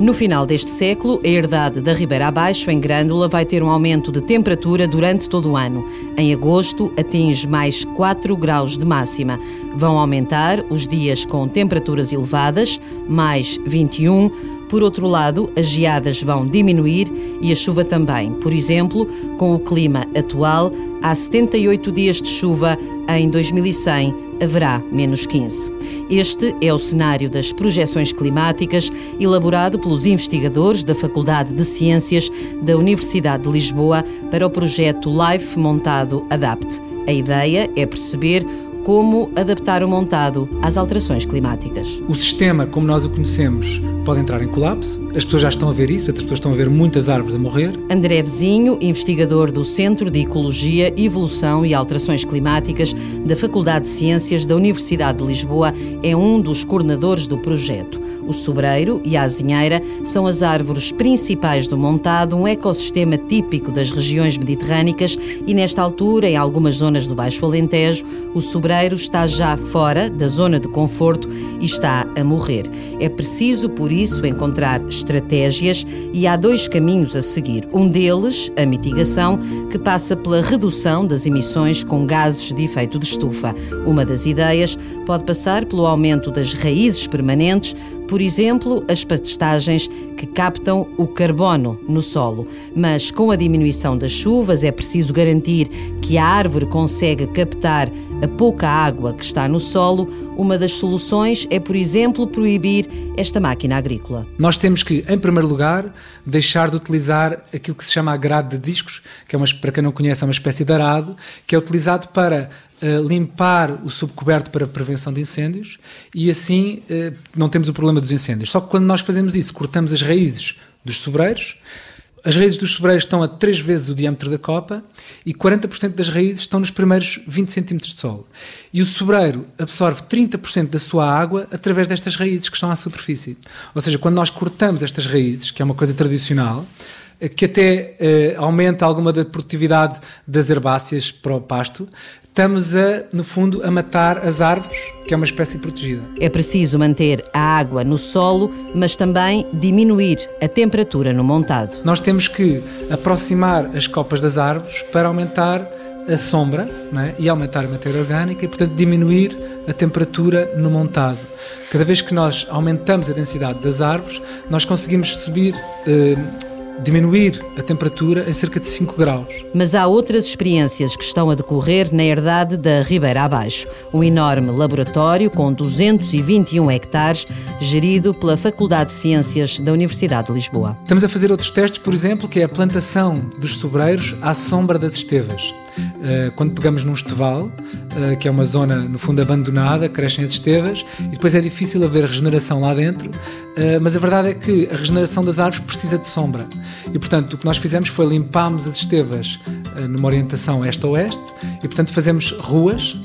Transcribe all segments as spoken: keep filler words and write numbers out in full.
No final deste século, a herdade da Ribeira Abaixo, em Grândola, vai ter um aumento de temperatura durante todo o ano. Em agosto, atinge mais quatro graus de máxima. Vão aumentar os dias com temperaturas elevadas, mais vinte e um. Por outro lado, as geadas vão diminuir e a chuva também. Por exemplo, com o clima atual, há setenta e oito dias de chuva, em dois mil e cem haverá menos quinze. Este é o cenário das projeções climáticas elaborado pelos investigadores da Faculdade de Ciências da Universidade de Lisboa para o projeto LIFE Montado Adapte. A ideia é perceber como adaptar o montado às alterações climáticas. O sistema, como nós o conhecemos, pode entrar em colapso. As pessoas já estão a ver isso, as pessoas estão a ver muitas árvores a morrer. André Vizinho, investigador do Centro de Ecologia, Evolução e Alterações Climáticas da Faculdade de Ciências da Universidade de Lisboa, é um dos coordenadores do projeto. O sobreiro e a azinheira são as árvores principais do montado, um ecossistema típico das regiões mediterrânicas e, nesta altura, em algumas zonas do Baixo Alentejo, o sobreiro está já fora da zona de conforto e está a morrer. É preciso, por isso, encontrar estratégias e há dois caminhos a seguir. Um deles, a mitigação, que passa pela redução das emissões com gases de efeito de estufa. Uma das ideias pode passar pelo aumento das raízes permanentes, por exemplo, as pastagens que captam o carbono no solo. Mas com a diminuição das chuvas é preciso garantir que a árvore consegue captar a pouca água que está no solo. Uma das soluções é, por exemplo, proibir esta máquina agrícola. Nós temos que, em primeiro lugar, deixar de utilizar aquilo que se chama agrado de discos, que é uma, para quem não conhece, é uma espécie de arado, que é utilizado para uh, limpar o subcoberto para a prevenção de incêndios e assim uh, não temos o problema dos incêndios. Só que quando nós fazemos isso, cortamos as raízes dos sobreiros. As raízes dos sobreiros estão a três vezes o diâmetro da copa e quarenta por cento das raízes estão nos primeiros vinte centímetros de solo. E o sobreiro absorve trinta por cento da sua água através destas raízes que estão à superfície. Ou seja, quando nós cortamos estas raízes, que é uma coisa tradicional, que até eh, aumenta alguma da produtividade das herbáceas para o pasto, estamos, a, no fundo, a matar as árvores, que é uma espécie protegida. É preciso manter a água no solo, mas também diminuir a temperatura no montado. Nós temos que aproximar as copas das árvores para aumentar a sombra, não é? E aumentar a matéria orgânica e, portanto, diminuir a temperatura no montado. Cada vez que nós aumentamos a densidade das árvores, nós conseguimos subir... Eh, diminuir a temperatura em cerca de cinco graus. Mas há outras experiências que estão a decorrer na herdade da Ribeira Abaixo. Um enorme laboratório com duzentos e vinte e um hectares, gerido pela Faculdade de Ciências da Universidade de Lisboa. Estamos a fazer outros testes, por exemplo, que é a plantação dos sobreiros à sombra das estevas. Quando pegamos num esteval, que é uma zona, no fundo, abandonada, crescem as estevas e depois é difícil haver regeneração lá dentro, mas a verdade é que a regeneração das árvores precisa de sombra. E, portanto, o que nós fizemos foi limpámos as estevas numa orientação este-oeste e, portanto, fazemos ruas,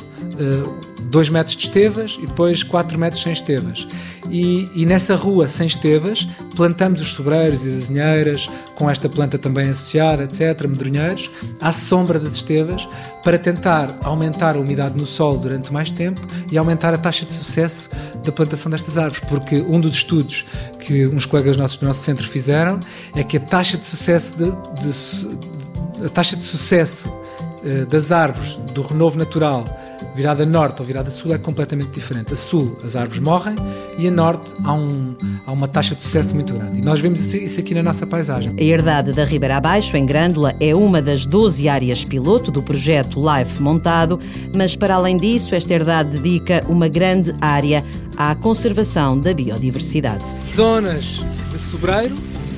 dois metros de estevas e depois quatro metros sem estevas. E, e nessa rua sem estevas plantamos os sobreiros e as azinheiras, com esta planta também associada, etcétera, medronheiros, à sombra das estevas, para tentar aumentar a umidade no solo durante mais tempo e aumentar a taxa de sucesso da plantação destas árvores, porque um dos estudos que uns colegas nossos do nosso centro fizeram é que a taxa de sucesso de, de, a taxa de sucesso uh, das árvores do renovo natural virada norte ou virada sul é completamente diferente. A sul as árvores morrem e a norte há, um, há uma taxa de sucesso muito grande. E nós vemos isso aqui na nossa paisagem. A herdade da Ribeira Abaixo, em Grândola, é uma das doze áreas piloto do projeto LIFE Montado, mas para além disso, esta herdade dedica uma grande área à conservação da biodiversidade. Zonas de sobreiro,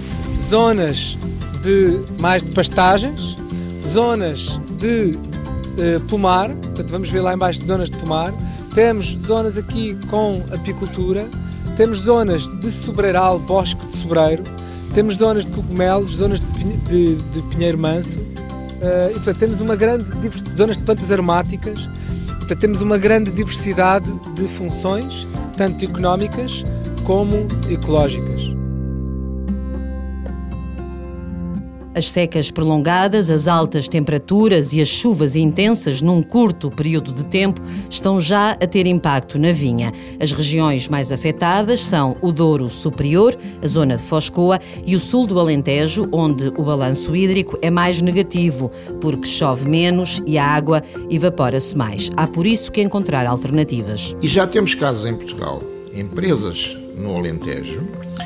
zonas de mais de pastagens, zonas de Uh, pomar, portanto vamos ver lá em baixo de zonas de pomar, temos zonas aqui com apicultura, temos zonas de sobreiral, bosque de sobreiro, temos zonas de cogumelos, zonas de, pinhe, de, de pinheiro manso, uh, e portanto temos uma grande zonas de plantas aromáticas, portanto temos uma grande diversidade de funções, tanto económicas como ecológicas. As secas prolongadas, as altas temperaturas e as chuvas intensas num curto período de tempo estão já a ter impacto na vinha. As regiões mais afetadas são o Douro Superior, a zona de Foscoa, e o sul do Alentejo, onde o balanço hídrico é mais negativo, porque chove menos e a água evapora-se mais. Há por isso que encontrar alternativas. E já temos casos em Portugal, empresas no Alentejo,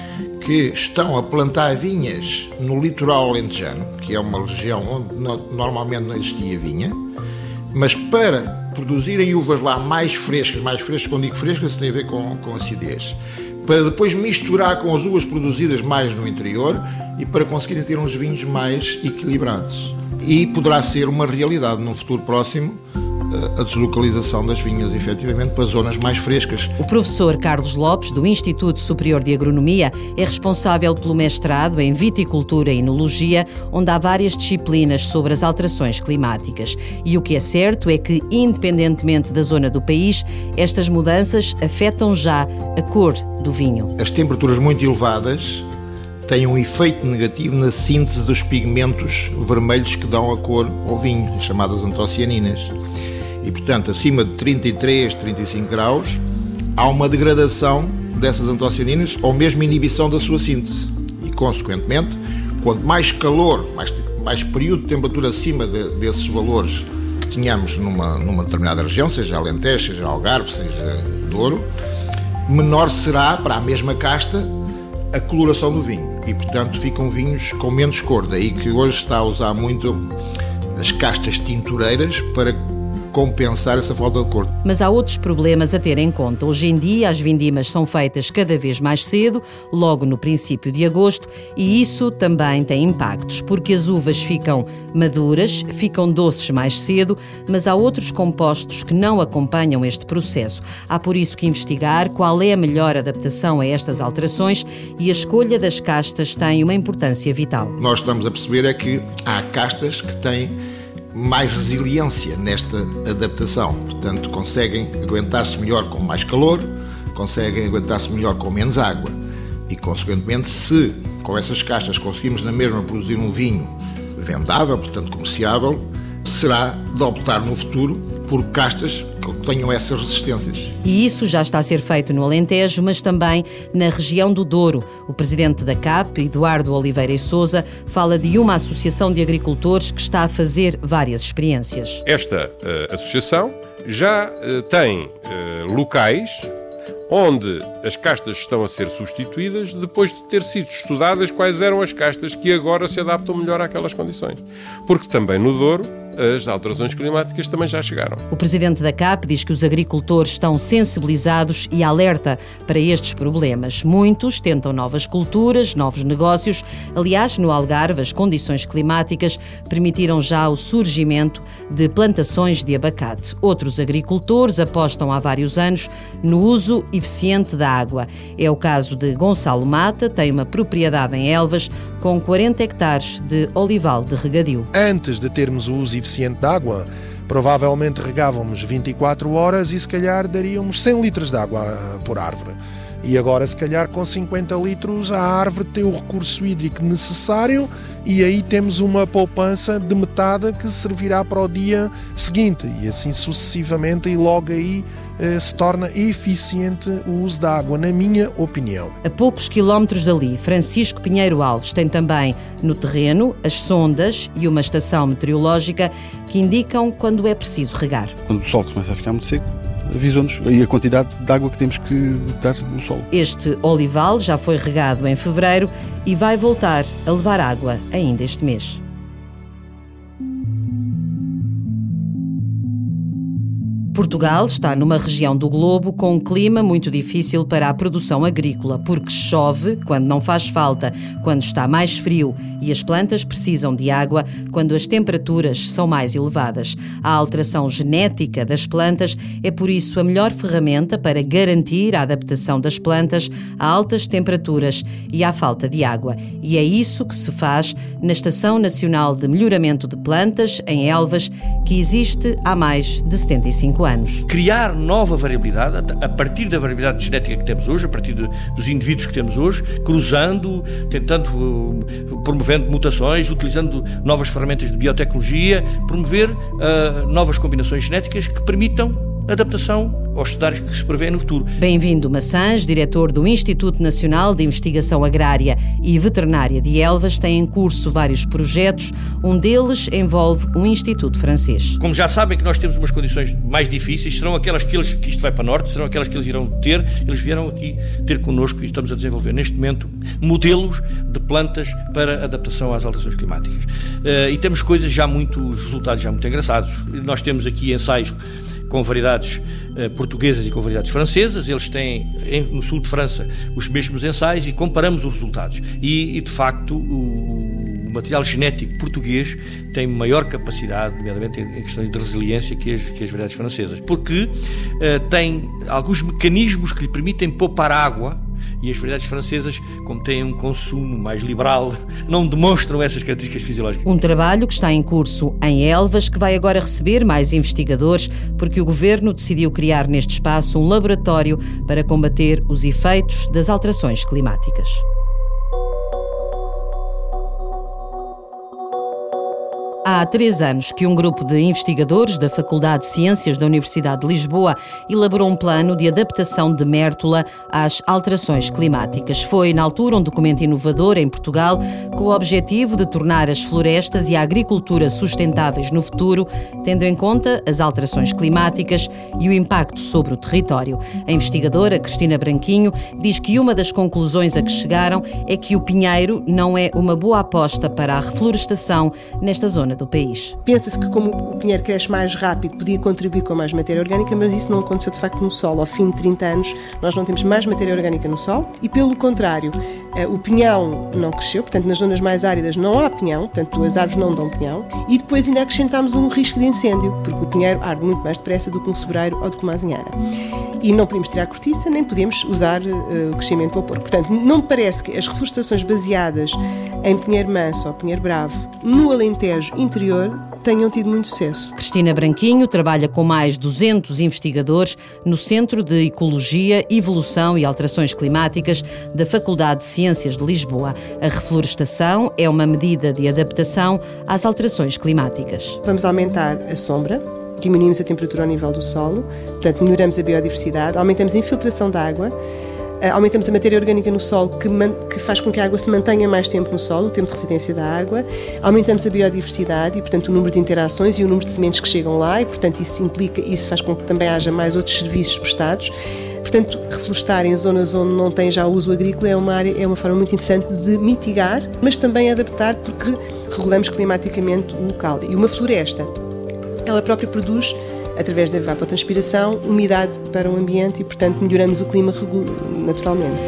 que estão a plantar vinhas no litoral alentejano, que é uma região onde no, normalmente não existia vinha, mas para produzirem uvas lá mais frescas, mais frescas, quando digo frescas, isso tem a ver com, com acidez, para depois misturar com as uvas produzidas mais no interior e para conseguirem ter uns vinhos mais equilibrados. E poderá ser uma realidade num futuro próximo a deslocalização das vinhas, efetivamente, para zonas mais frescas. O professor Carlos Lopes, do Instituto Superior de Agronomia, é responsável pelo mestrado em Viticultura e Enologia, onde há várias disciplinas sobre as alterações climáticas. E o que é certo é que, independentemente da zona do país, estas mudanças afetam já a cor do vinho. As temperaturas muito elevadas têm um efeito negativo na síntese dos pigmentos vermelhos que dão a cor ao vinho, as chamadas antocianinas. E, portanto, acima de trinta e três, trinta e cinco graus, há uma degradação dessas antocianinas ou mesmo inibição da sua síntese. E, consequentemente, quanto mais calor, mais, mais período de temperatura acima de, desses valores que tínhamos numa, numa determinada região, seja Alentejo, seja Algarve, seja Douro, menor será, para a mesma casta, a coloração do vinho. E, portanto, ficam vinhos com menos cor. Daí que hoje está a usar muito as castas tintureiras para compensar essa falta de cor. Mas há outros problemas a ter em conta. Hoje em dia, as vindimas são feitas cada vez mais cedo, logo no princípio de agosto, e isso também tem impactos, porque as uvas ficam maduras, ficam doces mais cedo, mas há outros compostos que não acompanham este processo. Há por isso que investigar qual é a melhor adaptação a estas alterações, e a escolha das castas tem uma importância vital. Nós estamos a perceber é que há castas que têm mais resiliência nesta adaptação, portanto conseguem aguentar-se melhor com mais calor, conseguem aguentar-se melhor com menos água e, consequentemente, se com essas castas conseguimos na mesma produzir um vinho vendável, portanto comerciável, será de optar no futuro por castas que tenham essas resistências. E isso já está a ser feito no Alentejo, mas também na região do Douro. O presidente da C A P, Eduardo Oliveira e Sousa, fala de uma associação de agricultores que está a fazer várias experiências. Esta uh, associação já uh, tem uh, locais onde as castas estão a ser substituídas depois de ter sido estudadas quais eram as castas que agora se adaptam melhor àquelas condições. Porque também no Douro as alterações climáticas também já chegaram. O presidente da C A P diz que os agricultores estão sensibilizados e alerta para estes problemas. Muitos tentam novas culturas, novos negócios. Aliás, no Algarve, as condições climáticas permitiram já o surgimento de plantações de abacate. Outros agricultores apostam há vários anos no uso eficiente da água. É o caso de Gonçalo Mata, tem uma propriedade em Elvas com quarenta hectares de olival de regadio. Antes de termos o uso eficiente de água, provavelmente regávamos vinte e quatro horas e se calhar daríamos cem litros de água por árvore. E agora, se calhar, com cinquenta litros, a árvore tem o recurso hídrico necessário e aí temos uma poupança de metade que servirá para o dia seguinte. E assim sucessivamente, e logo aí eh, se torna eficiente o uso da água, na minha opinião. A poucos quilómetros dali, Francisco Pinheiro Alves tem também no terreno as sondas e uma estação meteorológica que indicam quando é preciso regar. Quando o sol começa a ficar muito seco, avisou-nos e a quantidade de água que temos que botar no solo. Este olival já foi regado em fevereiro e vai voltar a levar água ainda este mês. Portugal está numa região do globo com um clima muito difícil para a produção agrícola, porque chove quando não faz falta, quando está mais frio e as plantas precisam de água quando as temperaturas são mais elevadas. A alteração genética das plantas é, por isso, a melhor ferramenta para garantir a adaptação das plantas a altas temperaturas e à falta de água. E é isso que se faz na Estação Nacional de Melhoramento de Plantas, em Elvas, que existe há mais de setenta e cinco anos. anos. Criar nova variabilidade, a partir da variabilidade genética que temos hoje, a partir de, dos indivíduos que temos hoje, cruzando, tentando, uh, promovendo mutações, utilizando novas ferramentas de biotecnologia, promover uh, novas combinações genéticas que permitam adaptação aos cenários que se prevêem no futuro. Bem-vindo Maçãs, diretor do Instituto Nacional de Investigação Agrária e Veterinária de Elvas, tem em curso vários projetos, um deles envolve um instituto francês. Como já sabem que nós temos umas condições mais difíceis, serão aquelas que, eles, que isto vai para norte, serão aquelas que eles irão ter, eles vieram aqui ter connosco e estamos a desenvolver neste momento modelos de plantas para adaptação às alterações climáticas. Uh, e temos coisas já muito, resultados já muito engraçados. Nós temos aqui ensaios com variedades eh, portuguesas e com variedades francesas, eles têm em, no sul de França os mesmos ensaios e comparamos os resultados. E, e de facto, o, o material genético português tem maior capacidade, nomeadamente em, em questões de resiliência, que as, que as variedades francesas, porque eh, tem alguns mecanismos que lhe permitem poupar água. E as variedades francesas, como têm um consumo mais liberal, não demonstram essas características fisiológicas. Um trabalho que está em curso em Elvas, que vai agora receber mais investigadores, porque o Governo decidiu criar neste espaço um laboratório para combater os efeitos das alterações climáticas. Há três anos que um grupo de investigadores da Faculdade de Ciências da Universidade de Lisboa elaborou um plano de adaptação de Mértola às alterações climáticas. Foi, na altura, um documento inovador em Portugal com o objetivo de tornar as florestas e a agricultura sustentáveis no futuro, tendo em conta as alterações climáticas e o impacto sobre o território. A investigadora Cristina Branquinho diz que uma das conclusões a que chegaram é que o pinheiro não é uma boa aposta para a reflorestação nesta zona do país. Pensa-se que como o pinheiro cresce mais rápido, podia contribuir com mais matéria orgânica, mas isso não aconteceu de facto no solo. Ao fim de trinta anos, nós não temos mais matéria orgânica no solo e, pelo contrário, o pinhão não cresceu, portanto, nas zonas mais áridas não há pinhão, portanto, as árvores não dão pinhão, e depois ainda acrescentámos um risco de incêndio, porque o pinheiro arde muito mais depressa do que um sobreiro ou do que uma azinheira. E não podemos tirar a cortiça, nem podemos usar uh, o crescimento do vapor. Portanto, não me parece que as reflorestações baseadas em pinheiro manso ou pinheiro bravo no Alentejo interior tenham tido muito sucesso. Cristina Branquinho trabalha com mais de duzentos investigadores no Centro de Ecologia, Evolução e Alterações Climáticas da Faculdade de Ciências de Lisboa. A reflorestação é uma medida de adaptação às alterações climáticas. Vamos aumentar a sombra, diminuímos a temperatura ao nível do solo, portanto melhoramos a biodiversidade, aumentamos a infiltração da água, aumentamos a matéria orgânica no solo, que, man, que faz com que a água se mantenha mais tempo no solo, o tempo de residência da água, aumentamos a biodiversidade e, portanto, o número de interações e o número de sementes que chegam lá e, portanto, isso implica, isso faz com que também haja mais outros serviços prestados. Portanto, reflorestar em zonas onde não tem já uso agrícola é uma, área, é uma forma muito interessante de mitigar, mas também adaptar, porque regulamos climaticamente o local. E uma floresta, ela própria produz, através da evapotranspiração, umidade para o ambiente e, portanto, melhoramos o clima naturalmente.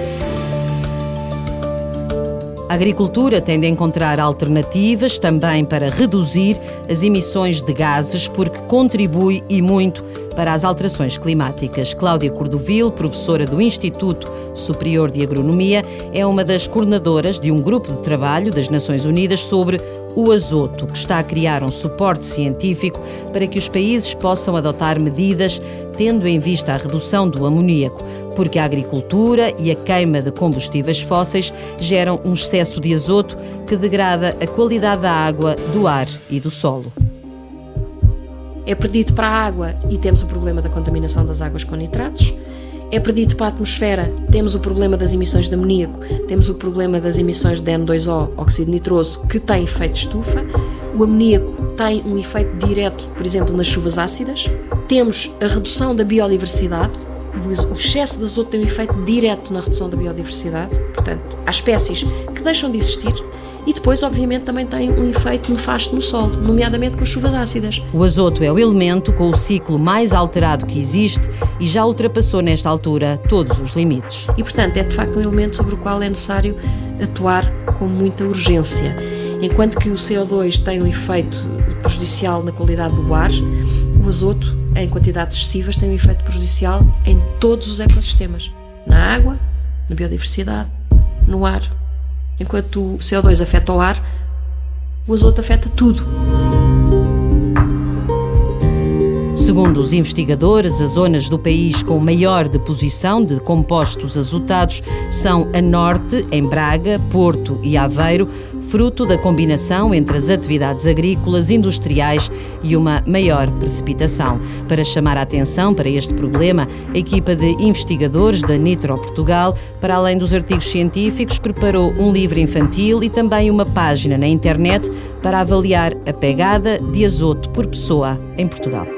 A agricultura tende a encontrar alternativas também para reduzir as emissões de gases, porque contribui e muito para as alterações climáticas. Cláudia Cordovil, professora do Instituto Superior de Agronomia, é uma das coordenadoras de um grupo de trabalho das Nações Unidas sobre o azoto, que está a criar um suporte científico para que os países possam adotar medidas tendo em vista a redução do amoníaco, porque a agricultura e a queima de combustíveis fósseis geram um excesso de azoto que degrada a qualidade da água, do ar e do solo. É perdido para a água e temos o problema da contaminação das águas com nitratos. É perdido para a atmosfera, temos o problema das emissões de amoníaco, temos o problema das emissões de N dois O, óxido nitroso, que tem efeito estufa. O amoníaco tem um efeito direto, por exemplo, nas chuvas ácidas. Temos a redução da biodiversidade. O excesso de azoto tem um efeito direto na redução da biodiversidade. Portanto, há espécies que deixam de existir. E depois, obviamente, também tem um efeito nefasto no solo, nomeadamente com as chuvas ácidas. O azoto é o elemento com o ciclo mais alterado que existe e já ultrapassou, nesta altura, todos os limites. E, portanto, é de facto um elemento sobre o qual é necessário atuar com muita urgência. Enquanto que o C O dois tem um efeito prejudicial na qualidade do ar, o azoto, em quantidades excessivas, tem um efeito prejudicial em todos os ecossistemas. Na água, na biodiversidade, no ar. Enquanto o C O dois afeta o ar, o azoto afeta tudo. Segundo os investigadores, as zonas do país com maior deposição de compostos azotados são a norte, em Braga, Porto e Aveiro, fruto da combinação entre as atividades agrícolas, industriais e uma maior precipitação. Para chamar a atenção para este problema, a equipa de investigadores da Nitro Portugal, para além dos artigos científicos, preparou um livro infantil e também uma página na internet para avaliar a pegada de azoto por pessoa em Portugal.